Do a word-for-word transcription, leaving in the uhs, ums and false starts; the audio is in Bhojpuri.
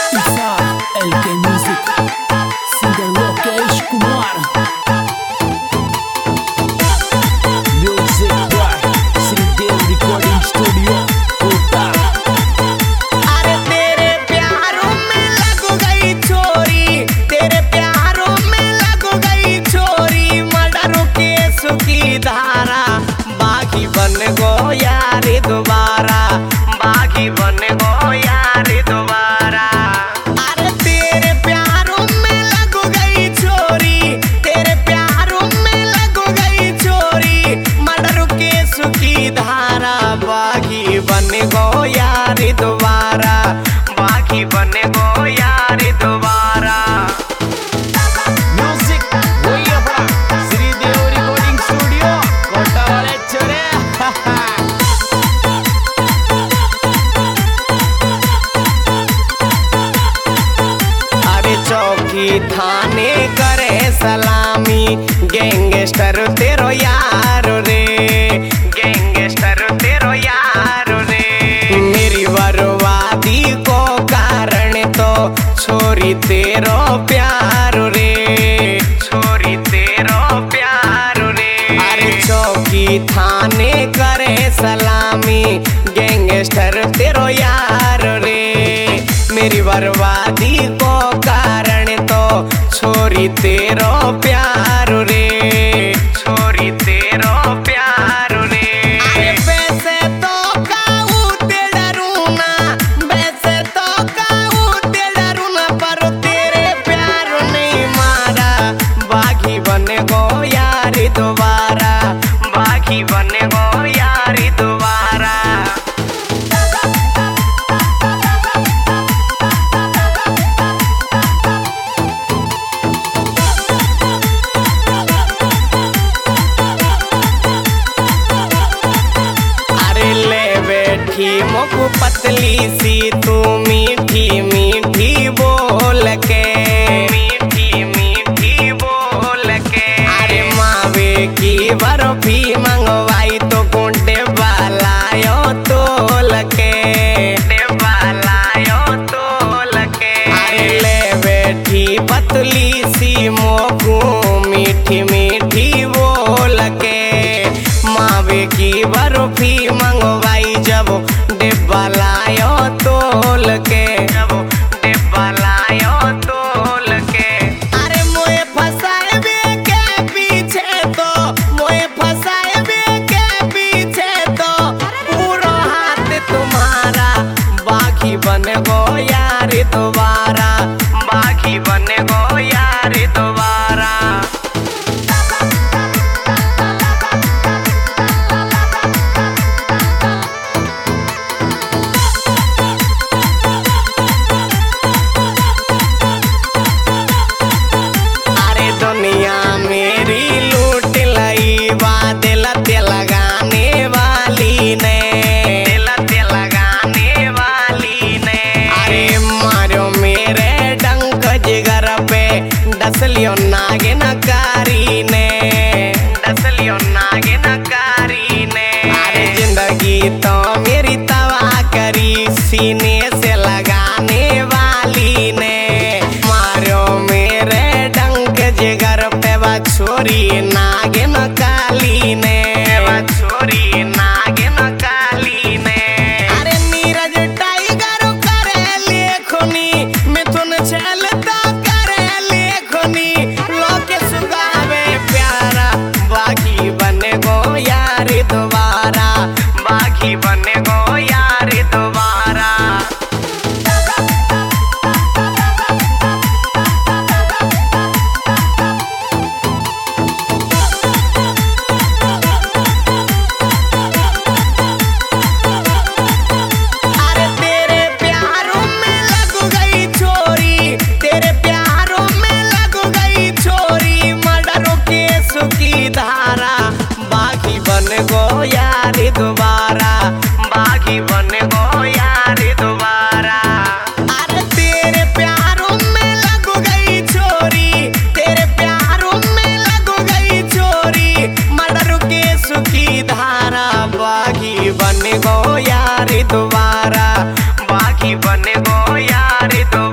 L K Music, singer Lokesh Kumar. Music by Sridev Recording Studio, Kota. अरे तेरे प्यारों में लग गई छोरी, तेरे प्यारों में लग गई छोरी, मर्डरों के सुखी धारा, बागी बन गो यारी दोबारा, बागी बन गो यारी दोबारा। अरे तेरे प्यारों में लग गई छोरी, तेरे प्यारों में लग गई छोरी, मर्डरों के सुखी धारा, बागी बन गो यारी दोबारा, बागी बन गो यारी दोबारा। म्यूजिक वही अपना श्रीदेव रिकॉर्डिंग स्टूडियो, कोटा वाले छोरे। अरे चौकी थाने करे सलामी, गैंगस्टर तेरो यार रे, गैंगस्टर तेरो यार रे। मेरी बर्बादी को कारण तो छोरी तेरो प्यार रे, छोरी तेरो प्यार रे। अरे चौकी थाने करे सलामी, गैंगस्टर तेरो यार रे। मेरी बर्बादी को कारण तो छोरी तेरो प्यार रे, छोरी तेरो प्यार रे। अरे वैसे तो काऊ ते डरूना, वैसे तो काऊ ते डरूना, पर तेरे प्यार नहीं मारा, बागी बने गो यारी दोबारा, बागी बने गो यारी दोबारा। मोकू पतली सी तू मीठी मीठी बोल के, मीठी मीठी बोल के। अरे मावे की बर्फी मंगवाई तो गुंडे बालायो तोल के, बालायो तोल के। अरे ले बैठी पतली सी मोकू मीठी मीठी बोल के, मावे की बर्फी मंगवाई जब डिब्बा लायो तोल के, जब डिब्बा लायो तोल के। अरे मोए फसाए बे के पीछे तो, मोए फसाए बे के पीछे तो, पूरा हाथ तुम्हारा, बागी बन गो यारी दोबारा, बागी बन गो यारी दोबारा। दुनिया मेरी लूट लई बादल लगाने वाली ने, दिल लगाने वाली ने। अरे मारो मेरे डंक जिगर पे, डसलियो नागिन कारी ने, डसलियो नागिन कारी ने। अरे जिंदगी तो मेरी तबाह करी, सीने से लगाने वाली ने, मारो मेरे डंक जिगर पे बा छोरी नागिन काली ने, बा छोरी नागिन काली ने। अरे नीरज टाइगर करे लेखनी, मिथुन छलता करे लेखनी, लोके सुगावे प्यारा, बागी बने गो यारी दोबारा, बागी बने गो यारी दोबारा। धारा, बागी बन गो यारी दोबारा, बागी बन गो यारी दोबारा। अरे तेरे प्यारों में लग गई छोरी, तेरे प्यारों में लग गई छोरी, मर्डर के सुखी धारा, बागी बन गो यारी दोबारा, बागी बन गो यारी दोबारा।